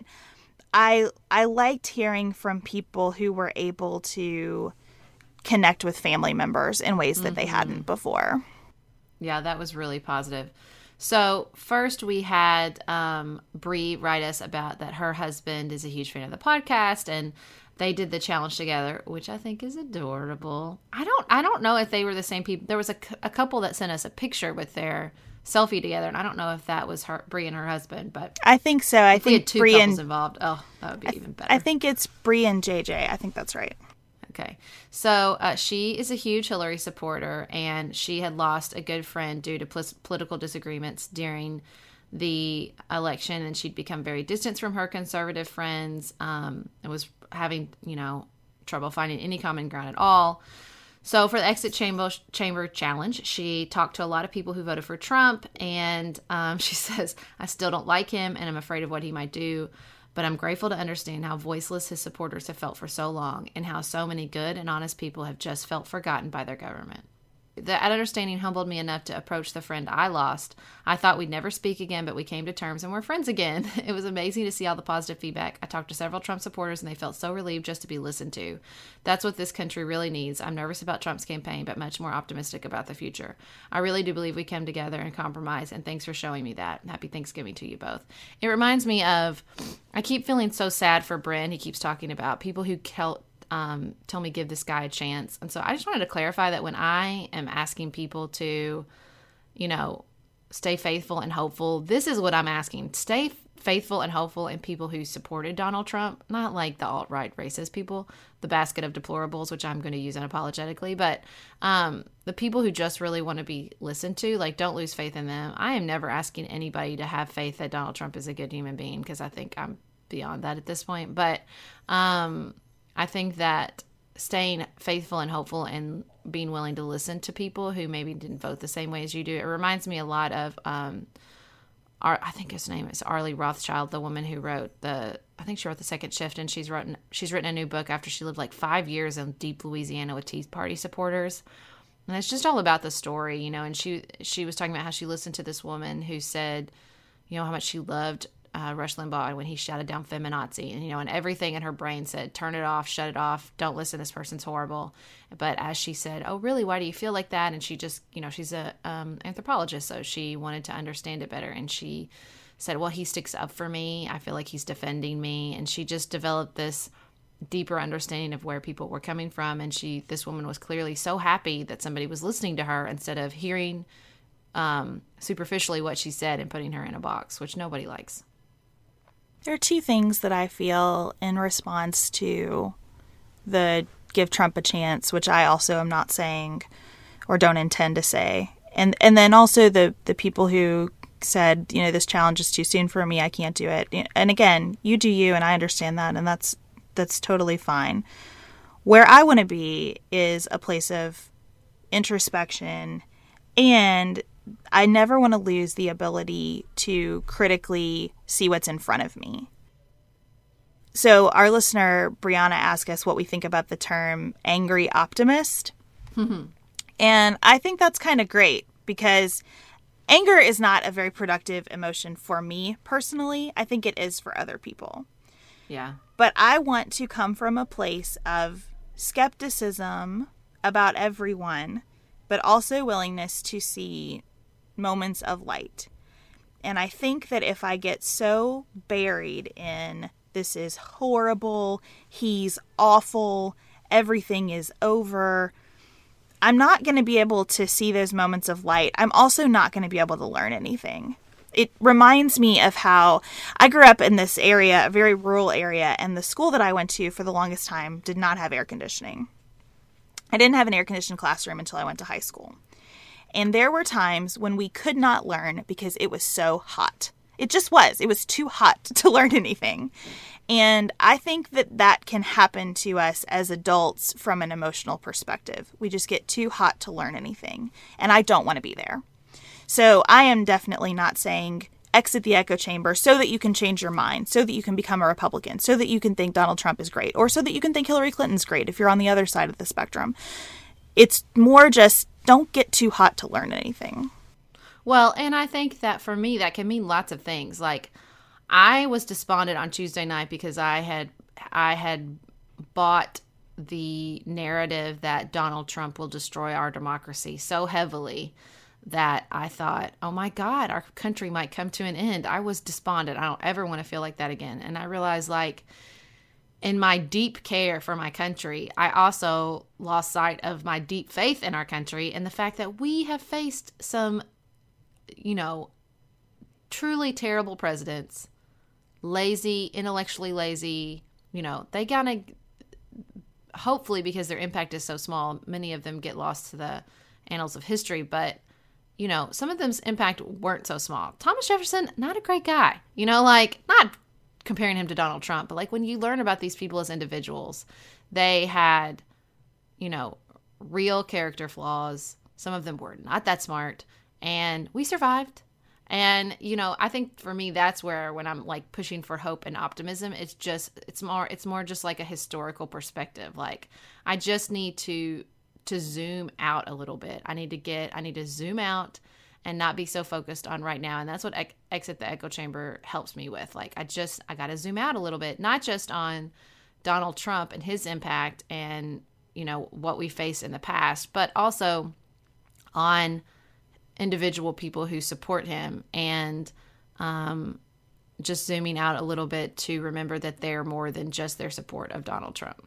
E: I liked hearing from people who were able to connect with family members in ways that they hadn't before.
D: Yeah, that was really positive. So first we had Bree write us about that her husband is a huge fan of the podcast, and they did the challenge together, which I think is adorable. I don't know if they were the same people. There was a couple that sent us a picture with their selfie together, and I don't know if that was Bree and her husband, but
E: I think so. I think
D: we had two couples involved. Oh, that would be even better.
E: I think it's Bree and JJ. I think that's right.
D: Okay. So she is a huge Hillary supporter, and she had lost a good friend due to political disagreements during the election, and she'd become very distant from her conservative friends and was having, trouble finding any common ground at all. So for the Exit Chamber Challenge, she talked to a lot of people who voted for Trump, and she says, I still don't like him, and I'm afraid of what he might do. But I'm grateful to understand how voiceless his supporters have felt for so long and how so many good and honest people have just felt forgotten by their government. That understanding humbled me enough to approach the friend I lost. I thought we'd never speak again, but we came to terms and we're friends again. It was amazing to see all the positive feedback. I talked to several Trump supporters and they felt so relieved just to be listened to. That's what this country really needs. I'm nervous about Trump's campaign, but much more optimistic about the future. I really do believe we come together and compromise, and thanks for showing me that. Happy Thanksgiving to you both. It reminds me of, I keep feeling so sad for Bryn. He keeps talking about people who tell me give this guy a chance. And so I just wanted to clarify that when I am asking people to, stay faithful and hopeful, this is what I'm asking. Stay faithful and hopeful in people who supported Donald Trump, not like the alt-right racist people, the basket of deplorables, which I'm going to use unapologetically, but the people who just really want to be listened to, don't lose faith in them. I am never asking anybody to have faith that Donald Trump is a good human being, because I think I'm beyond that at this point. But I think that staying faithful and hopeful and being willing to listen to people who maybe didn't vote the same way as you do. It reminds me a lot of, I think his name is Arlie Rothschild, the woman who wrote I think she wrote The Second Shift, and she's written a new book after she lived 5 years in deep Louisiana with Tea Party supporters. And it's just all about the story, and she was talking about how she listened to this woman who said, how much she loved Rush Limbaugh when he shouted down feminazi, and and everything in her brain said, turn it off, shut it off, don't listen, this person's horrible. But as she said, oh really, why do you feel like that? And she just, she's a anthropologist, so she wanted to understand it better, and she said, well, he sticks up for me, I feel like he's defending me. And she just developed this deeper understanding of where people were coming from. And this woman was clearly so happy that somebody was listening to her instead of hearing superficially what she said and putting her in a box, which nobody likes.
E: There are two things that I feel in response to the give Trump a chance, which I also am not saying or don't intend to say. And then also the people who said, this challenge is too soon for me, I can't do it. And again, you do you, and I understand that, and that's totally fine. Where I want to be is a place of introspection, and I never want to lose the ability to critically see what's in front of me. So our listener, Brianna, asked us what we think about the term angry optimist. And I think that's kind of great, because anger is not a very productive emotion for me personally. I think it is for other people.
D: Yeah.
E: But I want to come from a place of skepticism about everyone, but also willingness to see moments of light. And I think that if I get so buried in this is horrible, he's awful, everything is over, I'm not going to be able to see those moments of light. I'm also not going to be able to learn anything. It reminds me of how I grew up in this area, a very rural area, and the school that I went to for the longest time did not have air conditioning. I didn't have an air-conditioned classroom until I went to high school. And there were times when we could not learn because it was so hot. It just was. It was too hot to learn anything. And I think that can happen to us as adults from an emotional perspective. We just get too hot to learn anything. And I don't want to be there. So I am definitely not saying exit the echo chamber so that you can change your mind, so that you can become a Republican, so that you can think Donald Trump is great, or so that you can think Hillary Clinton's great if you're on the other side of the spectrum. It's more just don't get too hot to learn anything.
D: Well, and I think that for me, that can mean lots of things. Like, I was despondent on Tuesday night because I had bought the narrative that Donald Trump will destroy our democracy so heavily that I thought, oh my God, our country might come to an end. I was despondent. I don't ever want to feel like that again. And I realized, like, in my deep care for my country, I also lost sight of my deep faith in our country and the fact that we have faced some, truly terrible presidents, lazy, intellectually lazy, they gotta, hopefully because their impact is so small, many of them get lost to the annals of history, but some of them's impact weren't so small. Thomas Jefferson, not a great guy, not comparing him to Donald Trump, but like when you learn about these people as individuals, they had, real character flaws. Some of them were not that smart, and we survived. And, I think for me, that's where when I'm like pushing for hope and optimism, it's more just like a historical perspective. Like, I just need to zoom out a little bit. I need to zoom out and not be so focused on right now. And that's what Exit the Echo Chamber helps me with. Like, I got to zoom out a little bit, not just on Donald Trump and his impact and, what we faced in the past, but also on individual people who support him, and just zooming out a little bit to remember that they're more than just their support of Donald Trump.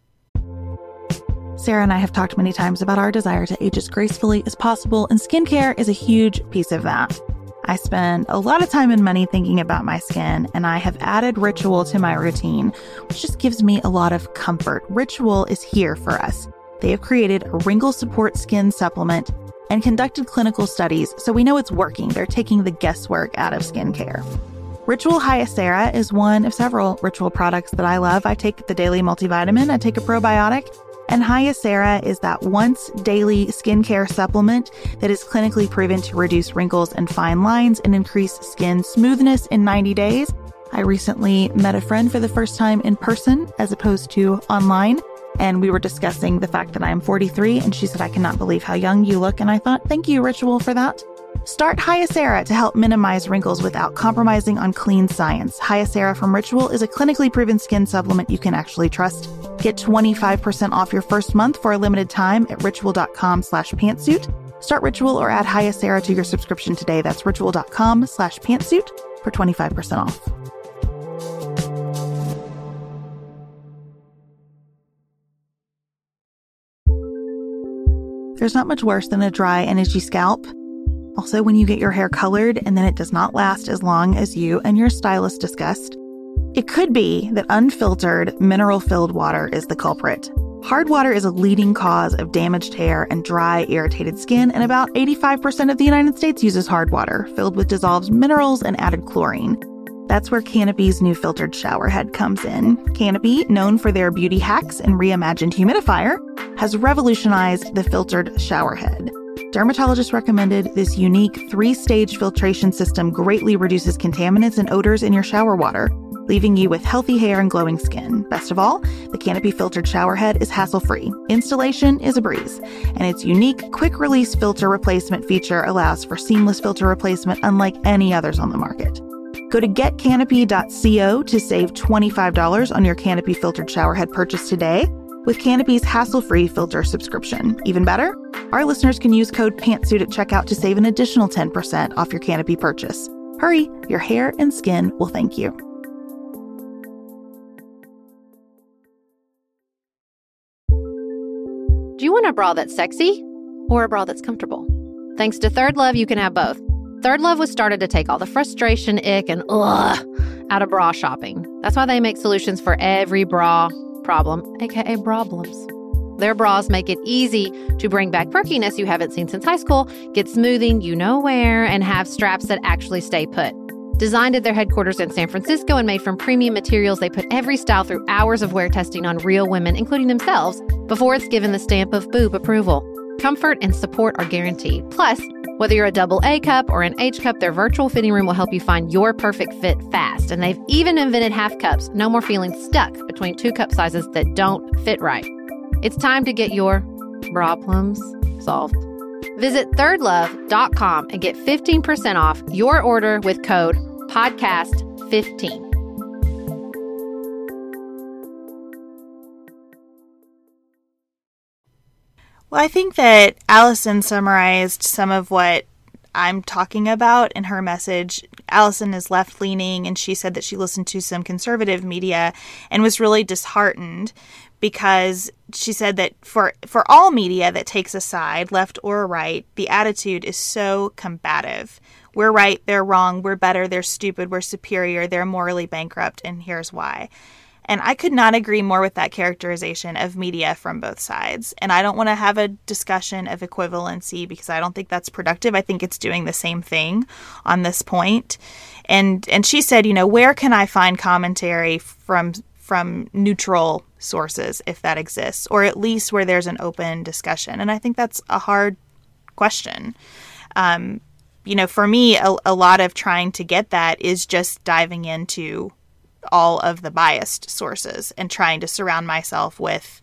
F: Sarah and I have talked many times about our desire to age as gracefully as possible, and skincare is a huge piece of that. I spend a lot of time and money thinking about my skin, and I have added Ritual to my routine, which just gives me a lot of comfort. Ritual is here for us. They have created a wrinkle support skin supplement and conducted clinical studies, so we know it's working. They're taking the guesswork out of skincare. Ritual Hyacera is one of several Ritual products that I love. I take the daily multivitamin, I take a probiotic, and Hyacera is that once daily skincare supplement that is clinically proven to reduce wrinkles and fine lines and increase skin smoothness in 90 days. I recently met a friend for the first time in person as opposed to online, and we were discussing the fact that I'm 43, and she said, I cannot believe how young you look. And I thought, thank you, Ritual, for that. Start Hyacera to help minimize wrinkles without compromising on clean science. Hyacera from Ritual is a clinically proven skin supplement you can actually trust. Get 25% off your first month for a limited time at ritual.com/pantsuit. Start Ritual or add Hyacera to your subscription today. That's ritual.com/pantsuit for 25% off. There's not much worse than a dry and itchy scalp. Also, when you get your hair colored and then it does not last as long as you and your stylist discussed. It could be that unfiltered, mineral-filled water is the culprit. Hard water is a leading cause of damaged hair and dry, irritated skin, and about 85% of the United States uses hard water, filled with dissolved minerals and added chlorine. That's where Canopy's new filtered shower head comes in. Canopy, known for their beauty hacks and reimagined humidifier, has revolutionized the filtered shower head. Dermatologists recommended this unique 3-stage filtration system greatly reduces contaminants and odors in your shower water, leaving you with healthy hair and glowing skin. Best of all, the Canopy filtered shower head is hassle-free. Installation is a breeze, and its unique quick-release filter replacement feature allows for seamless filter replacement unlike any others on the market. Go to getcanopy.co to save $25 on your Canopy filtered shower head purchase today with Canopy's hassle-free filter subscription. Even better, our listeners can use code PANTSUIT at checkout to save an additional 10% off your Canopy purchase. Hurry, your hair and skin will thank you.
D: Do you want a bra that's sexy or a bra that's comfortable? Thanks to Third Love, you can have both. Third Love was started to take all the frustration, ick, and out of bra shopping. That's why they make solutions for every bra problem, aka problems. Their bras make it easy to bring back perkiness you haven't seen since high school, get smoothing you know where, and have straps that actually stay put. Designed at their headquarters in San Francisco and made from premium materials, they put every style through hours of wear testing on real women, including themselves, before it's given the stamp of boob approval. Comfort and support are guaranteed. Plus, whether you're a double A cup or an H cup, their virtual fitting room will help you find your perfect fit fast. And they've even invented half cups. No more feeling stuck between 2 cup sizes that don't fit right. It's time to get your problems solved. Visit thirdlove.com and get 15% off your order with code podcast15.
E: Well, I think that Allison summarized some of what I'm talking about in her message. Allison is left-leaning, and she said that she listened to some conservative media and was really disheartened because she said that for all media that takes a side, left or right, the attitude is so combative. We're right, they're wrong, we're better, they're stupid, we're superior, they're morally bankrupt, and here's why. And I could not agree more with that characterization of media from both sides. And I don't want to have a discussion of equivalency because I don't think that's productive. I think it's doing the same thing on this point. And she said, you know, where can I find commentary from neutral sources, if that exists, or at least where there's an open discussion? And I think that's a hard question. You know, for me, a lot of trying to get that is just diving into all of the biased sources and trying to surround myself with,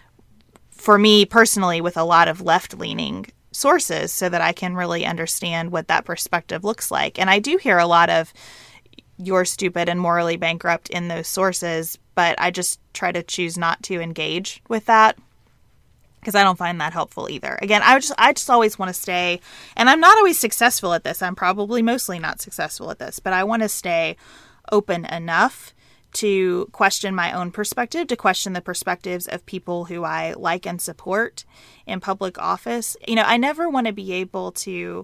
E: for me personally, with a lot of left-leaning sources so that I can really understand what that perspective looks like. And I do hear a lot of "you're stupid" and "morally bankrupt" in those sources, but I just try to choose not to engage with that because I don't find that helpful either. Again, I just always want to stay, and I'm not always successful at this. I'm probably mostly not successful at this, but I want to stay open enough to question my own perspective, to question the perspectives of people who I like and support in public office. You know, I never want to be able to,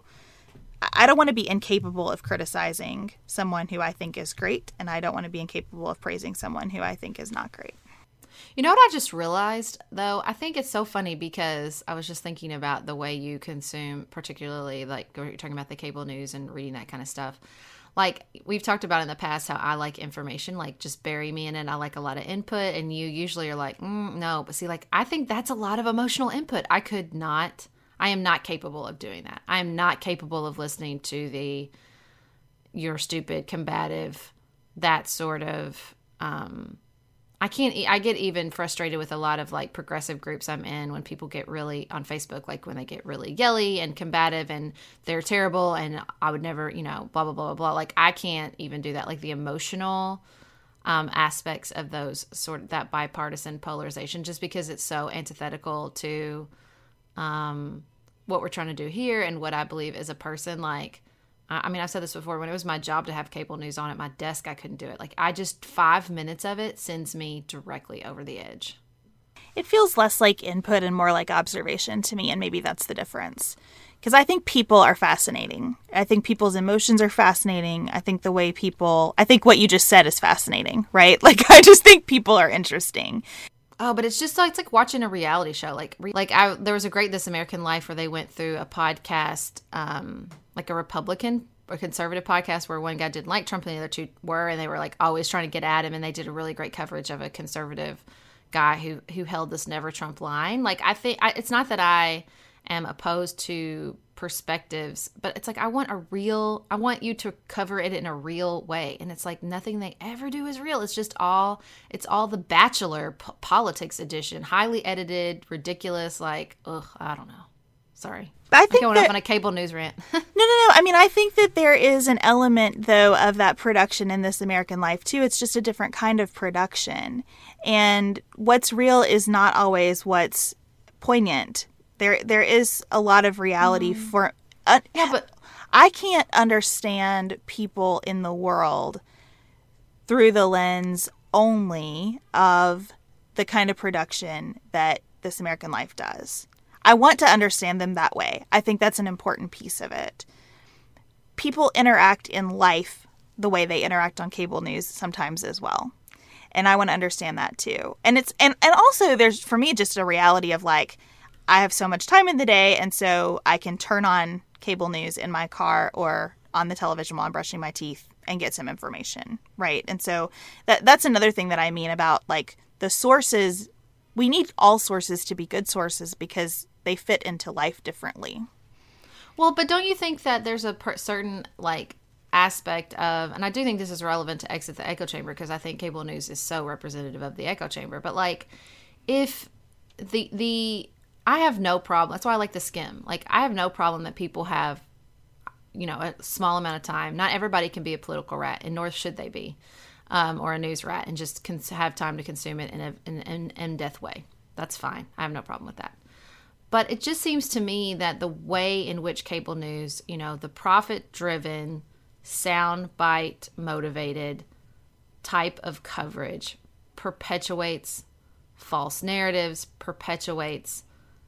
E: I don't want to be incapable of criticizing someone who I think is great, and I don't want to be incapable of praising someone who I think is not great.
G: You know what I just realized, though? I think it's so funny because I was just thinking about the way you consume, particularly like you're talking about the cable news and reading that kind of stuff. Like we've talked about in the past how I like information, like just bury me in it. I like a lot of input, and you usually are like, no. But see, like I think that's a lot of emotional input. I am not capable of doing that. I am not capable of listening to you're stupid, combative, that sort of, I'm I get even frustrated with a lot of like progressive groups I'm in when people get really on Facebook, like when they get really yelly and combative and they're terrible and I would never, blah, blah, blah, blah, blah. Like I can't even do that. Like the emotional aspects of those that bipartisan polarization, just because it's so antithetical to what we're trying to do here and what I believe as a person. Like, I mean, I've said this before, when it was my job to have cable news on at my desk, I couldn't do it. Like 5 minutes of it sends me directly over the edge.
E: It feels less like input and more like observation to me, and maybe that's the difference. Because I think people are fascinating. I think people's emotions are fascinating. I think what you just said is fascinating, right? Like, I just think people are interesting.
G: Oh, but it's like watching a reality show. There was a great This American Life where they went through a podcast, like a Republican or conservative podcast, where one guy didn't like Trump and the other two were, and they were like always trying to get at him. And they did a really great coverage of a conservative guy who held this never Trump line. Like, I think it's not that I am opposed to perspectives, but it's like I want you to cover it in a real way, and it's like nothing they ever do is real. It's all the Bachelor politics edition, highly edited, ridiculous. Like, I don't know. Sorry, I think going off on a cable news rant.
E: No. I mean, I think that there is an element, though, of that production in This American Life, too. It's just a different kind of production. And what's real is not always what's poignant. There is a lot of reality for... but I can't understand people in the world through the lens only of the kind of production that This American Life does. I want to understand them that way. I think that's an important piece of it. People interact in life the way they interact on cable news sometimes as well. And I want to understand that too. And also there's, for me, just a reality of like, I have so much time in the day, and so I can turn on cable news in my car or on the television while I'm brushing my teeth and get some information, right? And so that's another thing that I mean about like the sources. We need all sources to be good sources because they fit into life differently.
G: Well, but don't you think that there's a certain like aspect of, and I do think this is relevant to Exit the Echo Chamber because I think cable news is so representative of the echo chamber, but like if I have no problem. That's why I like the skim. Like, I have no problem that people have, a small amount of time. Not everybody can be a political rat, and nor should they be, or a news rat, and just have time to consume it in an in-depth way. That's fine. I have no problem with that. But it just seems to me that the way in which cable news, the profit-driven, soundbite motivated type of coverage perpetuates false narratives, perpetuates...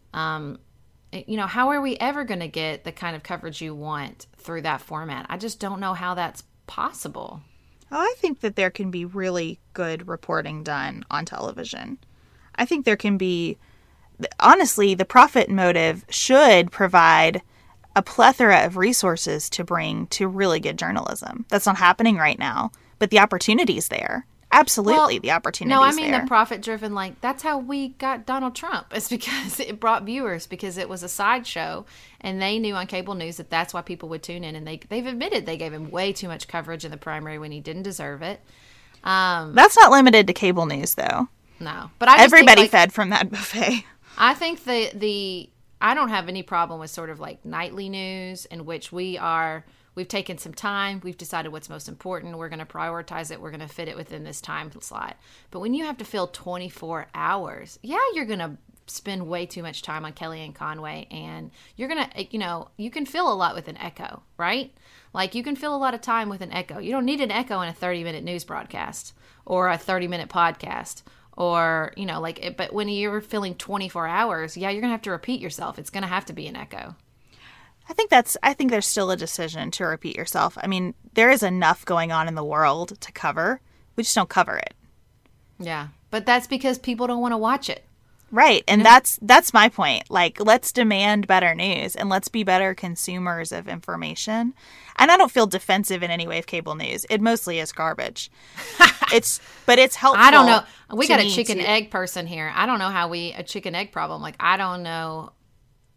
G: how are we ever going to get the kind of coverage you want through that format? I just don't know how that's possible.
E: Oh, I think that there can be really good reporting done on television. I think there can be, honestly, the profit motive should provide a plethora of resources to bring to really good journalism. That's not happening right now, but the opportunity's there. Absolutely, the opportunity.
G: No, I mean there. The profit-driven, like that's how we got Donald Trump. It's because it brought viewers, because it was a sideshow, and they knew on cable news that that's why people would tune in. And they've admitted they gave him way too much coverage in the primary when he didn't deserve it.
E: That's not limited to cable news, though.
G: No, but I just
E: everybody
G: think,
E: fed from that buffet.
G: I think I don't have any problem with sort of like nightly news in which we've taken some time. We've decided what's most important. We're going to prioritize it. We're going to fit it within this time slot. But when you have to fill 24 hours, you're going to spend way too much time on Kellyanne Conway. And you're going to, you can fill a lot with an echo, right? Like you can fill a lot of time with an echo. You don't need an echo in a 30-minute news broadcast or a 30-minute podcast or, but when you're filling 24 hours, you're going to have to repeat yourself. It's going to have to be an echo.
E: I think there's still a decision to repeat yourself. I mean, there is enough going on in the world to cover. We just don't cover it.
G: Yeah. But that's because people don't want to watch it.
E: Right. And that's my point. Like, let's demand better news and let's be better consumers of information. And I don't feel defensive in any way of cable news. It mostly is garbage. But it's helpful.
G: I don't know. We got a chicken egg person here. I don't know how a chicken egg problem. Like, I don't know.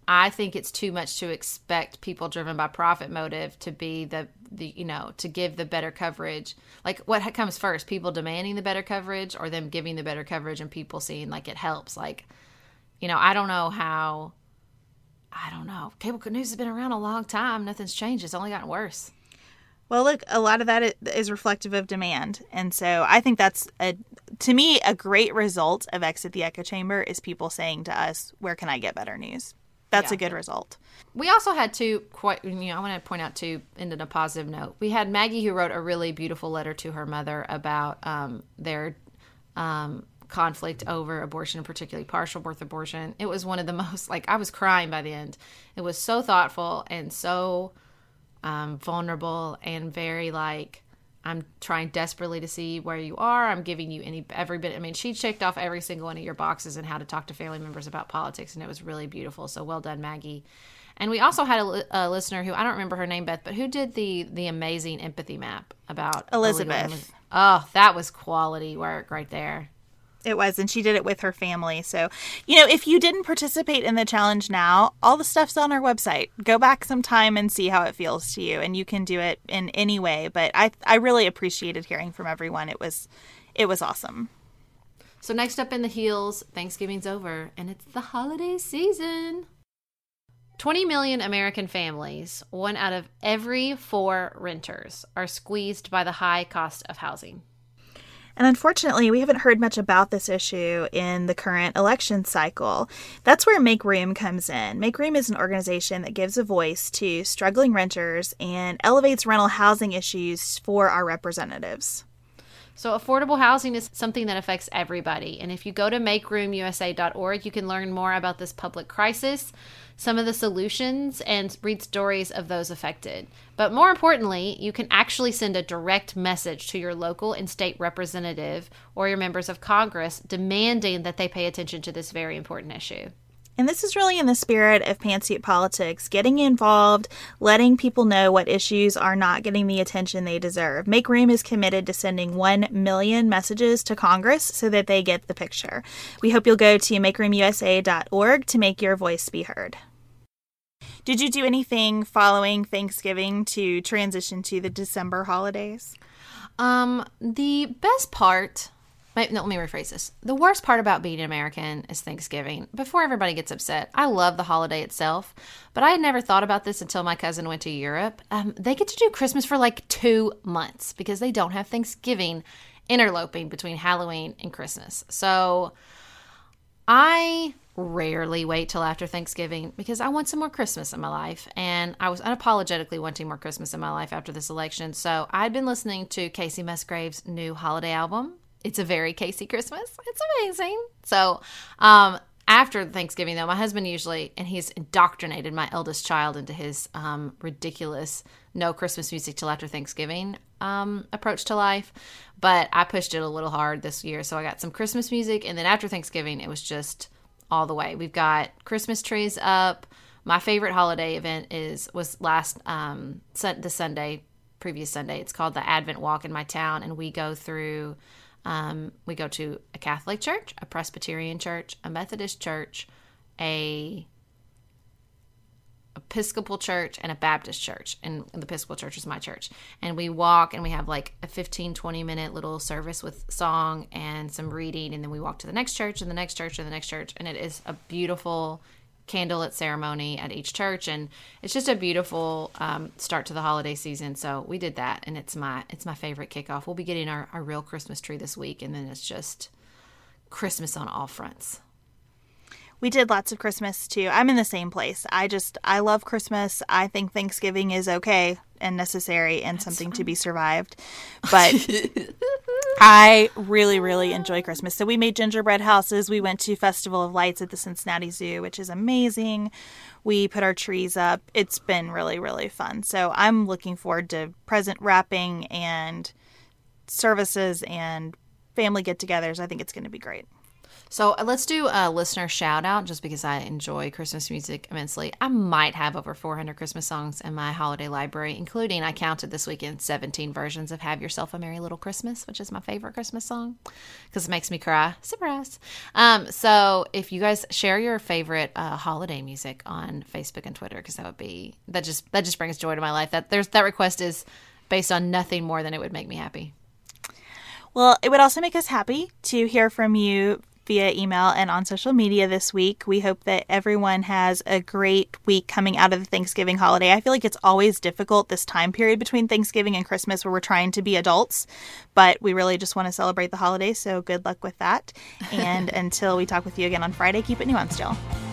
G: I think it's too much to expect people driven by profit motive to be the to give the better coverage. Like, what comes first, people demanding the better coverage or them giving the better coverage and people seeing like it helps? Like, I don't know. Cable news has been around a long time. Nothing's changed. It's only gotten worse.
E: Well, look, a lot of that is reflective of demand. And so I think that's, to me, a great result of Exit the Echo Chamber is people saying to us, where can I get better news? That's a good result. We
G: also had I want to point out too, in a positive note, we had Maggie, who wrote a really beautiful letter to her mother about their conflict over abortion, and particularly partial birth abortion. It was one of the most, I was crying by the end. It was so thoughtful and so vulnerable and very I'm trying desperately to see where you are. I'm giving you every bit. I mean, she checked off every single one of your boxes and how to talk to family members about politics, and it was really beautiful. So well done, Maggie. And we also had a listener who, I don't remember her name, Beth, but who did the amazing empathy map about
E: Elizabeth.
G: Oh, that was quality work right there.
E: It was, and she did it with her family. So, if you didn't participate in the challenge now, all the stuff's on our website. Go back some time and see how it feels to you, and you can do it in any way. But I really appreciated hearing from everyone. It was awesome.
G: So next up in the heels, Thanksgiving's over, and it's the holiday season. 20 million American families, 1 out of every 4 renters, are squeezed by the high cost of housing.
E: And unfortunately, we haven't heard much about this issue in the current election cycle. That's where Make Room comes in. Make Room is an organization that gives a voice to struggling renters and elevates rental housing issues for our representatives.
G: So affordable housing is something that affects everybody. And if you go to makeroomUSA.org, you can learn more about this public crisis, some of the solutions, and read stories of those affected. But more importantly, you can actually send a direct message to your local and state representative or your members of Congress demanding that they pay attention to this very important issue.
E: And this is really in the spirit of Pantsuit Politics, getting involved, letting people know what issues are not getting the attention they deserve. Make Room is committed to sending 1 million messages to Congress so that they get the picture. We hope you'll go to makeroomUSA.org to make your voice be heard. Did you do anything following Thanksgiving to transition to the December holidays?
G: The best part... let me rephrase this. The worst part about being an American is Thanksgiving. Before everybody gets upset, I love the holiday itself, but I had never thought about this until my cousin went to Europe. They get to do Christmas for 2 months because they don't have Thanksgiving interloping between Halloween and Christmas. So I rarely wait till after Thanksgiving because I want some more Christmas in my life, and I was unapologetically wanting more Christmas in my life after this election. So I'd been listening to Casey Musgrave's new holiday album. It's a very Casey Christmas. It's amazing. So after Thanksgiving, though, my husband usually, and he's indoctrinated my eldest child into his ridiculous no Christmas music till after Thanksgiving approach to life. But I pushed it a little hard this year. So I got some Christmas music. And then after Thanksgiving, it was just all the way. We've got Christmas trees up. My favorite holiday event was last the Sunday, previous Sunday. It's called the Advent Walk in my town. And we go through... we go to a Catholic church, a Presbyterian church, a Methodist church, a Episcopal church, and a Baptist church. And the Episcopal church is my church. And we walk and we have a 15-20 minute little service with song and some reading. And then we walk to the next church and the next church and the next church. And it is a beautiful candlelit ceremony at each church, and it's just a beautiful start to the holiday season. So we did that, and it's my favorite kickoff. We'll be getting our real Christmas tree this week, and then it's just Christmas on all fronts.
E: We did lots of Christmas too. I'm in the same place. I love Christmas. I think Thanksgiving is okay and necessary and something to be survived, but I really, really enjoy Christmas. So we made gingerbread houses. We went to Festival of Lights at the Cincinnati Zoo, which is amazing. We put our trees up. It's been really, really fun. So I'm looking forward to present wrapping and services and family get-togethers. I think it's going to be great.
G: So let's do a listener shout out just because I enjoy Christmas music immensely. I might have over 400 Christmas songs in my holiday library, including, I counted this weekend, 17 versions of Have Yourself a Merry Little Christmas, which is my favorite Christmas song because it makes me cry. Surprise. So if you guys share your favorite holiday music on Facebook and Twitter, because that just brings joy to my life. That request is based on nothing more than it would make me happy.
E: Well, it would also make us happy to hear from you via email and on social media this week. We hope that everyone has a great week coming out of the Thanksgiving holiday. I feel like it's always difficult this time period between Thanksgiving and Christmas where we're trying to be adults, but we really just want to celebrate the holidays, so good luck with that. And until we talk with you again on Friday, keep it nuanced, y'all.